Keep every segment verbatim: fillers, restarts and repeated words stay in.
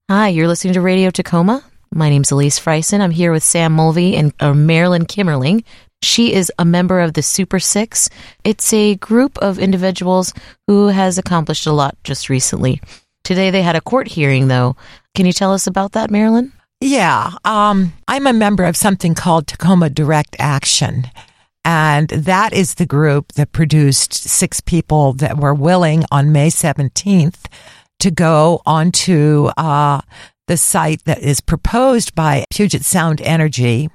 Hi, you're listening to Radio Tacoma. My name's Elise Freisen. I'm here with Sam Mulvey and uh, Marilyn Kimmerling. She is a member of the Super Six. It's a group of individuals who has accomplished a lot just recently. Today they had a court hearing, though. Can you tell us about that, Marilyn? Yeah, um, I'm a member of something called Tacoma Direct Action. And that is the group that produced six people that were willing on May seventeenth to go onto uh, the site that is proposed by Puget Sound Energy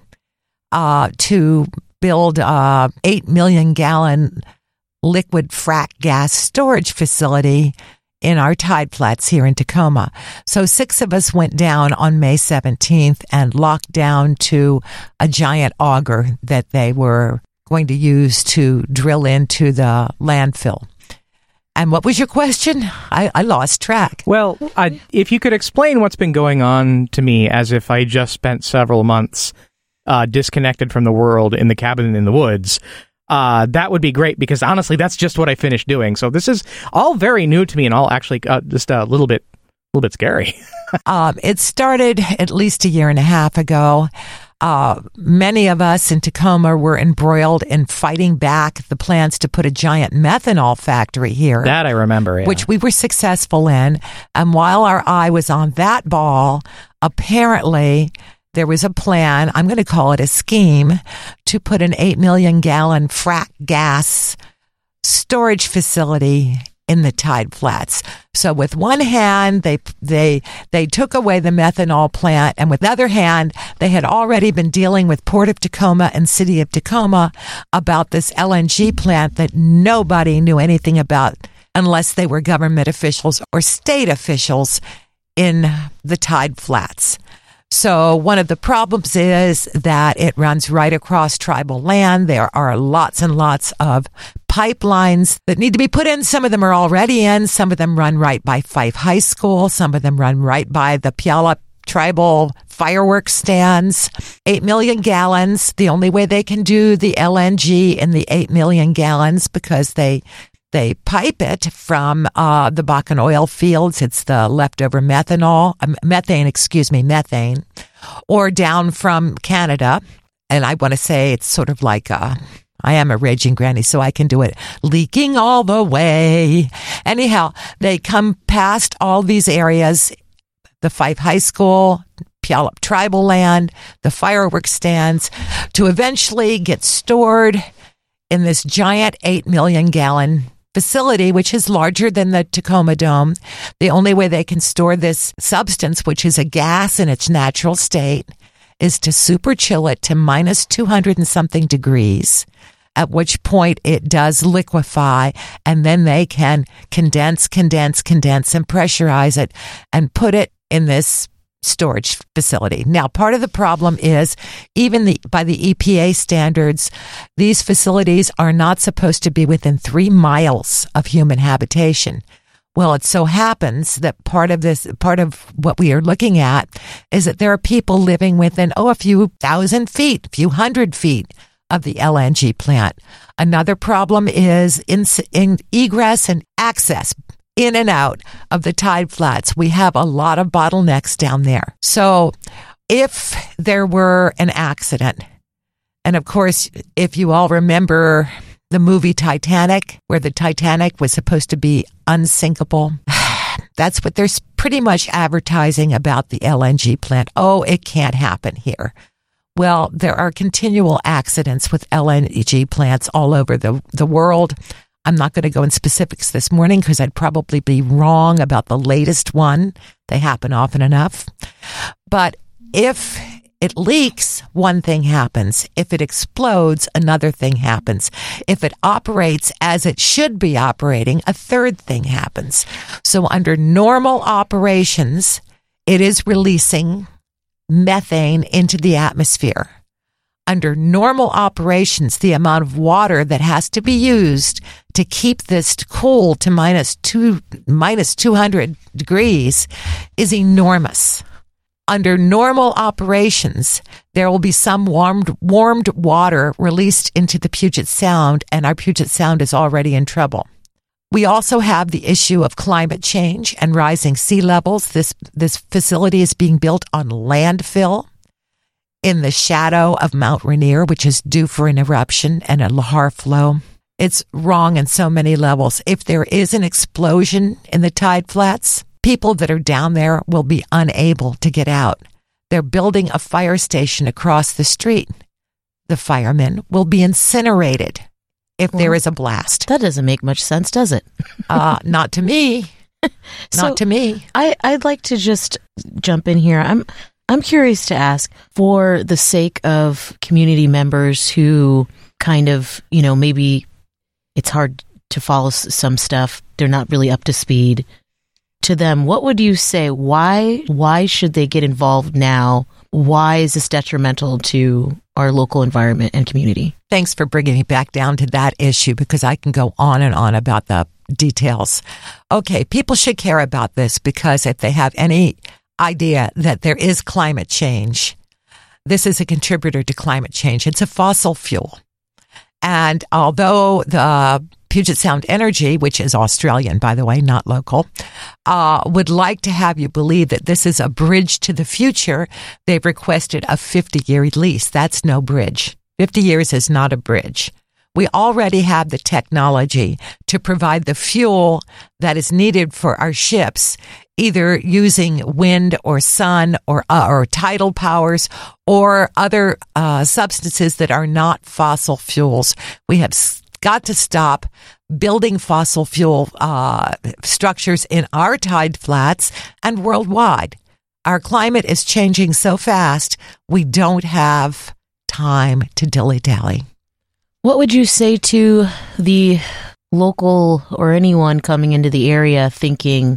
uh, to build a eight million gallon liquid frac gas storage facility in our tide flats here in Tacoma. So six of us went down on May seventeenth and locked down to a giant auger that they were going to use to drill into the landfill. And what was your question? I, I lost track. Well, I, if you could explain what's been going on to me as if I just spent several months uh, disconnected from the world in the cabin in the woods, uh, that would be great, because honestly, that's just what I finished doing. So this is all very new to me and all actually uh, just a little bit, a little bit scary. um, it started at least a year and a half ago. Uh, many of us in Tacoma were embroiled in fighting back the plans to put a giant methanol factory here. That I remember, yeah. Which we were successful in. And while our eye was on that ball, apparently there was a plan, I'm going to call it a scheme, to put an eight million gallon frac gas storage facility in the tide flats. So with one hand, they they they took away the methanol plant, and with the other hand, they had already been dealing with Port of Tacoma and City of Tacoma about this L N G plant that nobody knew anything about unless they were government officials or state officials in the tide flats. So one of the problems is that it runs right across tribal land. There are lots and lots of pipelines that need to be put in. Some of them are already in. Some of them run right by Fife High School. Some of them run right by the Puyallup tribal fireworks stands. Eight million gallons. The only way they can do the L N G in the eight million gallons, because they They pipe it from uh, the Bakken oil fields. It's the leftover methanol, uh, methane, excuse me, methane, or down from Canada. And I want to say it's sort of like a, I am a raging granny, so I can do it. Leaking all the way. Anyhow, they come past all these areas, the Fife High School, Puyallup tribal land, the fireworks stands, to eventually get stored in this giant eight million gallon facility, which is larger than the Tacoma Dome. The only way they can store this substance, which is a gas in its natural state, is to super chill it to minus two hundred and something degrees, at which point it does liquefy, and then they can condense, condense, condense, and pressurize it and put it in this storage facility. Now, part of the problem is, even the, by the E P A standards, these facilities are not supposed to be within three miles of human habitation. Well, it so happens that part of this, part of what we are looking at is that there are people living within, oh, a few thousand feet, a few hundred feet of the L N G plant. Another problem is in, in egress and access, in and out of the tide flats. We have a lot of bottlenecks down there. So if there were an accident, and of course, if you all remember the movie Titanic, where the Titanic was supposed to be unsinkable, that's what they're pretty much advertising about the L N G plant. Oh, it can't happen here. Well, there are continual accidents with L N G plants all over the, the world. I'm not going to go in specifics this morning because I'd probably be wrong about the latest one. They happen often enough. But if it leaks, one thing happens. If it explodes, another thing happens. If it operates as it should be operating, a third thing happens. So under normal operations, it is releasing methane into the atmosphere. Under normal operations, the amount of water that has to be used to keep this cool to minus two, minus two hundred degrees is enormous. Under normal operations, there will be some warmed, warmed water released into the Puget Sound, and our Puget Sound is already in trouble. We also have the issue of climate change and rising sea levels. This, this facility is being built on landfill in the shadow of Mount Rainier, which is due for an eruption and a lahar flow. It's wrong in so many levels. If there is an explosion in the tide flats, people that are down there will be unable to get out. They're building a fire station across the street. The firemen will be incinerated if well, there is a blast. That doesn't make much sense, does it? uh, not to me. so not to me. I, I'd like to just jump in here. I'm I'm curious to ask, for the sake of community members who kind of, you know, maybe it's hard to follow some stuff. They're not really up to speed. To them, what would you say? Why why should they get involved now? Why is this detrimental to our local environment and community? Thanks for bringing me back down to that issue, because I can go on and on about the details. Okay, people should care about this, because if they have any idea that there is climate change, this is a contributor to climate change. It's a fossil fuel. And although the Puget Sound Energy, which is Australian, by the way, not local, uh, would like to have you believe that this is a bridge to the future, they've requested a fifty-year lease. That's no bridge. fifty years is not a bridge. We already have the technology to provide the fuel that is needed for our ships, either using wind or sun or uh, or tidal powers or other uh, substances that are not fossil fuels. We have got to stop building fossil fuel uh, structures in our tide flats and worldwide. Our climate is changing so fast, we don't have time to dilly-dally. What would you say to the local or anyone coming into the area thinking,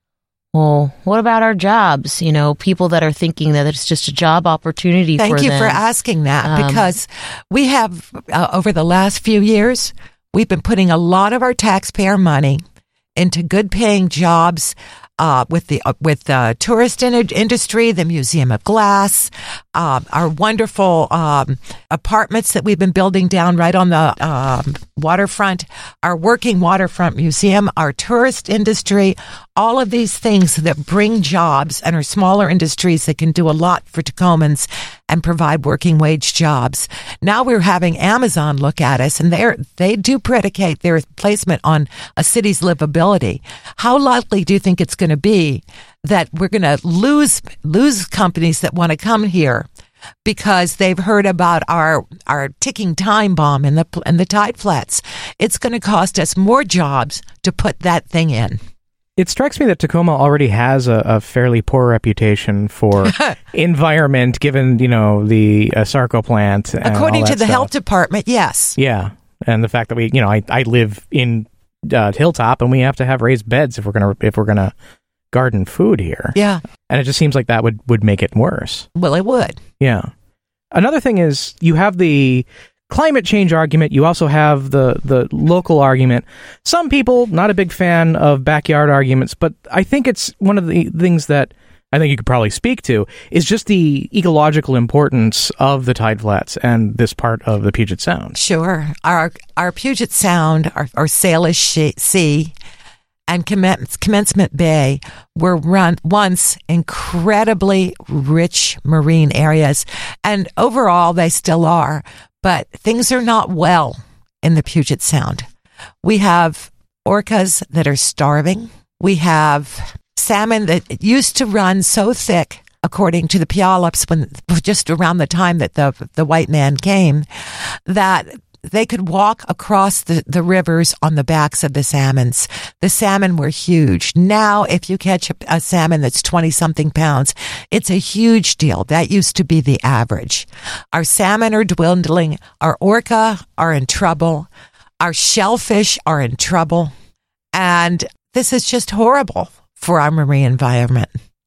well, what about our jobs? You know, people that are thinking that it's just a job opportunity Thank for them. Thank you for asking that, um, because we have, uh, over the last few years, we've been putting a lot of our taxpayer money into good-paying jobs uh, with the uh, with the tourist in- industry, the Museum of Glass, uh, our wonderful um, apartments that we've been building down right on the um, waterfront, our working waterfront museum, our tourist industry, all of these things that bring jobs and are smaller industries that can do a lot for Tacomans and provide working wage jobs. Now we're having Amazon look at us, and they they do predicate their placement on a city's livability. How likely do you think it's going to be that we're going to lose lose companies that want to come here because they've heard about our our ticking time bomb in the in the tide flats? It's going to cost us more jobs to put that thing in. It strikes me that Tacoma already has a, a fairly poor reputation for environment, given, you know, the uh, Sarco plant. And According all that to the stuff. health department, yes. Yeah, and the fact that we, you know, I, I live in uh, Hilltop, and we have to have raised beds if we're gonna if we're gonna garden food here. Yeah, and it just seems like that would, would make it worse. Well, it would. Yeah. Another thing is you have the climate change argument. You also have the, the local argument. Some people, not a big fan of backyard arguments, but I think it's one of the things that I think you could probably speak to is just the ecological importance of the tide flats and this part of the Puget Sound. Sure. Our our Puget Sound, our, our Salish Sea, and Commence, Commencement Bay were run once incredibly rich marine areas, and overall they still are. But things are not well in the Puget Sound. We have orcas that are starving. We have salmon that used to run so thick, according to the Puyallups, when just around the time that the the white man came, that they could walk across the, the rivers on the backs of the salmons. The salmon were huge. Now, if you catch a, a salmon that's twenty-something pounds, it's a huge deal. That used to be the average. Our salmon are dwindling. Our orca are in trouble. Our shellfish are in trouble. And this is just horrible for our marine environment.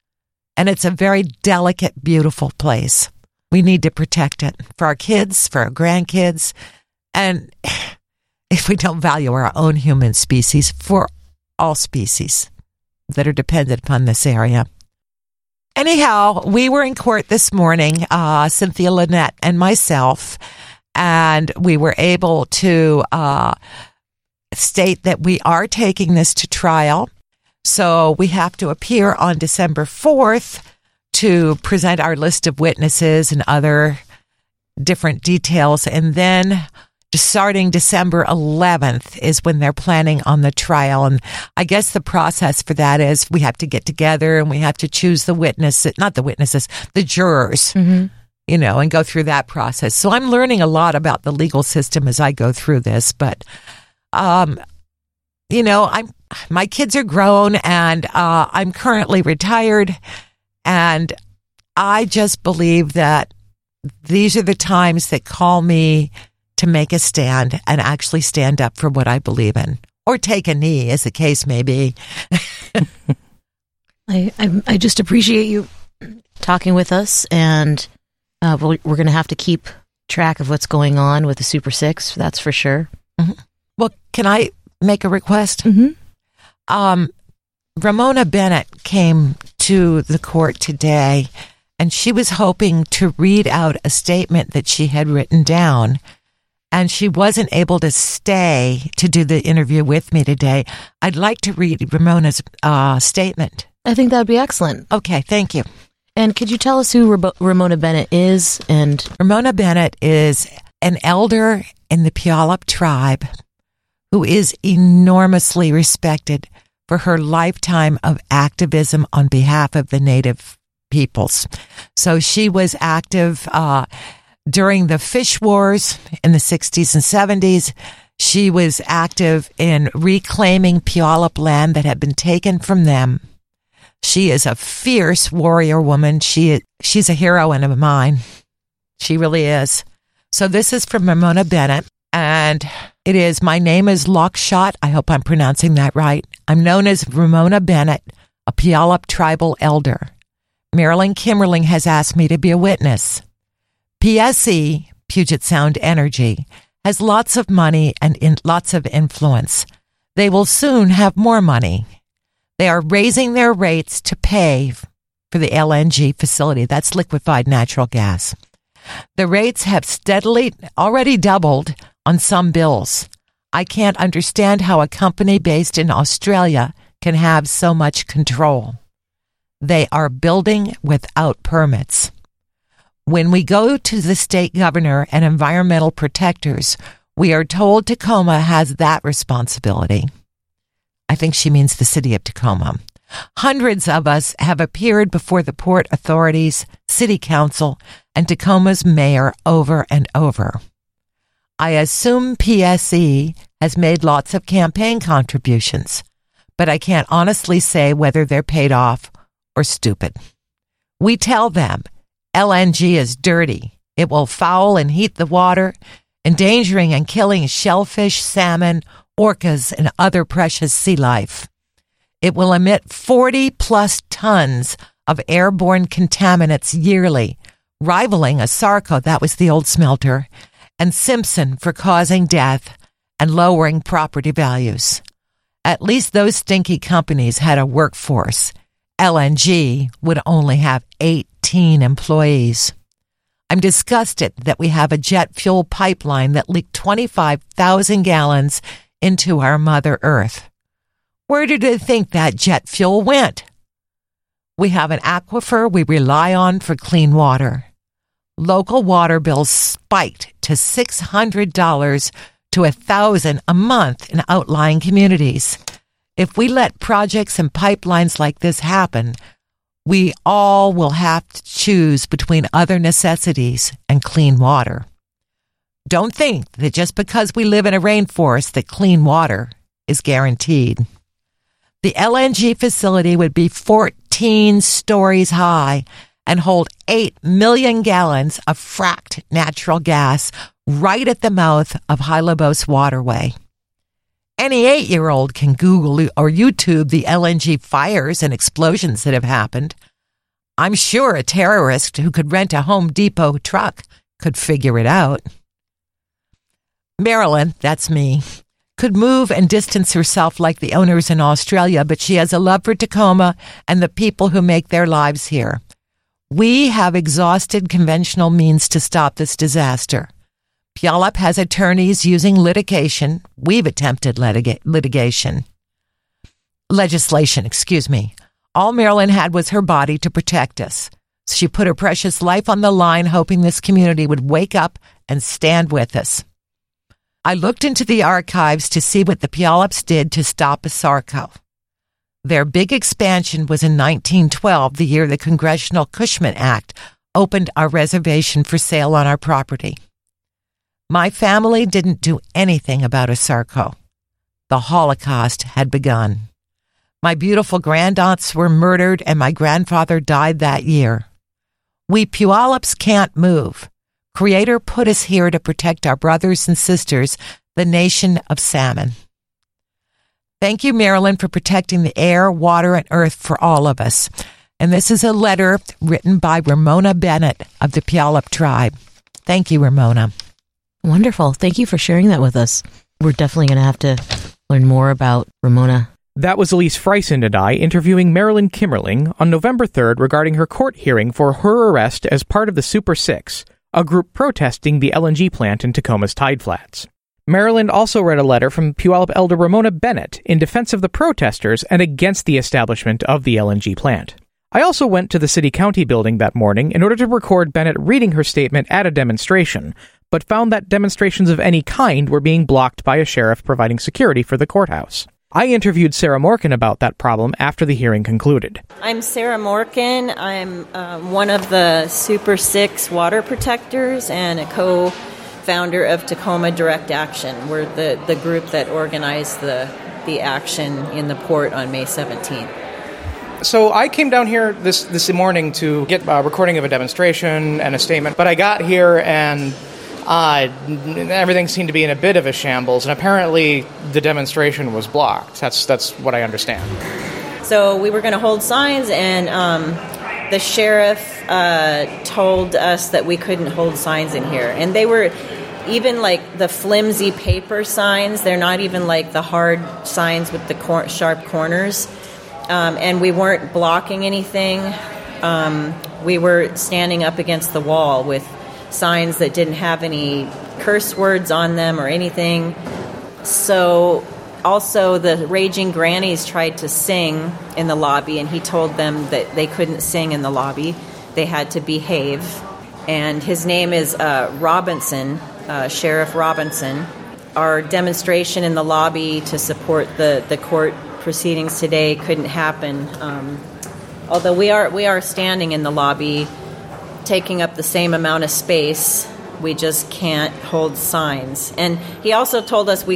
And it's a very delicate, beautiful place. We need to protect it for our kids, for our grandkids. And if we don't value our own human species, for all species that are dependent upon this area. Anyhow, we were in court this morning, uh, Cynthia Lynette and myself, and we were able to uh, state that we are taking this to trial. So we have to appear on December fourth to present our list of witnesses and other different details. And then starting December eleventh is when they're planning on the trial. And I guess the process for that is we have to get together and we have to choose the witnesses, not the witnesses, the jurors, mm-hmm. you know, and go through that process. So I'm learning a lot about the legal system as I go through this. But, um, you know, I'm, my kids are grown and uh, I'm currently retired. And I just believe that these are the times that call me to make a stand and actually stand up for what I believe in, or take a knee, as the case may be. I, I I just appreciate you talking with us, and uh, we're, we're going to have to keep track of what's going on with the Super Six. That's for sure. Mm-hmm. Well, can I make a request? Mm-hmm. Um, Ramona Bennett came to the court today, and she was hoping to read out a statement that she had written down. And she wasn't able to stay to do the interview with me today. I'd like to read Ramona's uh, statement. I think that would be excellent. Okay, thank you. And could you tell us who Ra- Ramona Bennett is? And Ramona Bennett is an elder in the Puyallup tribe who is enormously respected for her lifetime of activism on behalf of the Native peoples. So she was active uh during the fish wars in the sixties and seventies. She was active in reclaiming Puyallup land that had been taken from them. She is a fierce warrior woman. She she's a heroine of mine. She really is. So this is from Ramona Bennett, and it is, my name is Lockshot. I hope I'm pronouncing that right. I'm known as Ramona Bennett, a Puyallup tribal elder. Marilyn Kimmerling has asked me to be a witness. P S E, Puget Sound Energy, has lots of money and in, lots of influence. They will soon have more money. They are raising their rates to pay for the L N G facility. That's liquefied natural gas. The rates have steadily already doubled on some bills. I can't understand how a company based in Australia can have so much control. They are building without permits. When we go to the state governor and environmental protectors, we are told Tacoma has that responsibility. I think she means the city of Tacoma. Hundreds of us have appeared before the port authorities, city council, and Tacoma's mayor over and over. I assume P S E has made lots of campaign contributions, but I can't honestly say whether they're paid off or stupid. We tell them L N G is dirty. It will foul and heat the water, endangering and killing shellfish, salmon, orcas, and other precious sea life. It will emit forty plus tons of airborne contaminants yearly, rivaling Asarco, that was the old smelter, and Simpson for causing death and lowering property values. At least those stinky companies had a workforce. L N G would only have eighteen employees. I'm disgusted that we have a jet fuel pipeline that leaked twenty-five thousand gallons into our Mother Earth. Where did they think that jet fuel went? We have an aquifer we rely on for clean water. Local water bills spiked to six hundred dollars to one thousand dollars a month in outlying communities. If we let projects and pipelines like this happen, we all will have to choose between other necessities and clean water. Don't think that just because we live in a rainforest that clean water is guaranteed. The L N G facility would be fourteen stories high and hold eight million gallons of fracked natural gas right at the mouth of Hylebos Waterway. Any eight-year-old can Google or YouTube the L N G fires and explosions that have happened. I'm sure a terrorist who could rent a Home Depot truck could figure it out. Marilyn, that's me, could move and distance herself like the owners in Australia, but she has a love for Tacoma and the people who make their lives here. We have exhausted conventional means to stop this disaster. Puyallup has attorneys using litigation. We've attempted litiga- litigation. Legislation, excuse me. All Marilyn had was her body to protect us. She put her precious life on the line, hoping this community would wake up and stand with us. I looked into the archives to see what the Puyallups did to stop ASARCO. Their big expansion was in nineteen twelve, the year the Congressional Cushman Act opened our reservation for sale on our property. My family didn't do anything about ASARCO. The Holocaust had begun. My beautiful grandaunts were murdered, and my grandfather died that year. We Puyallups can't move. Creator put us here to protect our brothers and sisters, the nation of salmon. Thank you, Marilyn, for protecting the air, water, and earth for all of us. And this is a letter written by Ramona Bennett of the Puyallup tribe. Thank you, Ramona. Wonderful. Thank you for sharing that with us. We're definitely going to have to learn more about Ramona. That was Elise Freisand and I interviewing Marilyn Kimmerling on November third regarding her court hearing for her arrest as part of the Super Six, a group protesting the L N G plant in Tacoma's Tide Flats. Marilyn also read a letter from Puyallup elder Ramona Bennett in defense of the protesters and against the establishment of the L N G plant. I also went to the city-county building that morning in order to record Bennett reading her statement at a demonstration, but found that demonstrations of any kind were being blocked by a sheriff providing security for the courthouse. I interviewed Sarah Morgan about that problem after the hearing concluded. I'm Sarah Morgan. I'm um, one of the Super Six water protectors and a co-founder of Tacoma Direct Action. We're the, the group that organized the, the action in the port on May seventeenth. So I came down here this, this morning to get a recording of a demonstration and a statement, but I got here and Uh, everything seemed to be in a bit of a shambles, and apparently the demonstration was blocked. That's that's what I understand. So we were going to hold signs, and um, the sheriff uh, told us that we couldn't hold signs in here. And they were even like the flimsy paper signs. They're not even like the hard signs with the cor- sharp corners. Um, and we weren't blocking anything. Um, we were standing up against the wall with signs that didn't have any curse words on them or anything. So also the Raging Grannies tried to sing in the lobby, and he told them that they couldn't sing in the lobby. They had to behave. And his name is uh, Robinson, uh, Sheriff Robinson. Our demonstration in the lobby to support the, the court proceedings today couldn't happen. Um, although we are we are standing in the lobby, taking up the same amount of space, we just can't hold signs. And he also told us we